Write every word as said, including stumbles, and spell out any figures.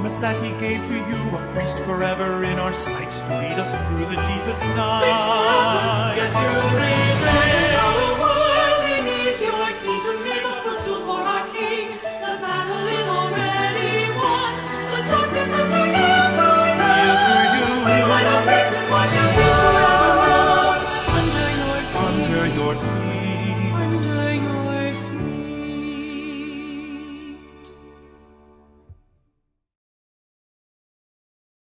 promise that he gave to you, a priest forever in our sight to lead us through the deepest night. Yes, you remain.